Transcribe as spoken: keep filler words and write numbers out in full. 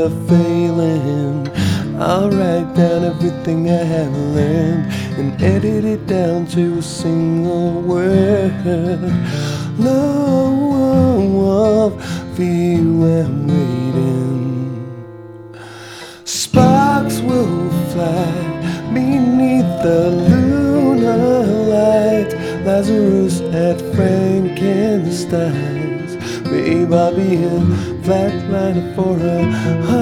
failing. I'll write down everything I have learned and edit it down to a single word. Love for you I'm waiting. Sparks will fly beneath the lunar light. Lazarus at Frankenstein's. Babe, I'll be a flatliner for a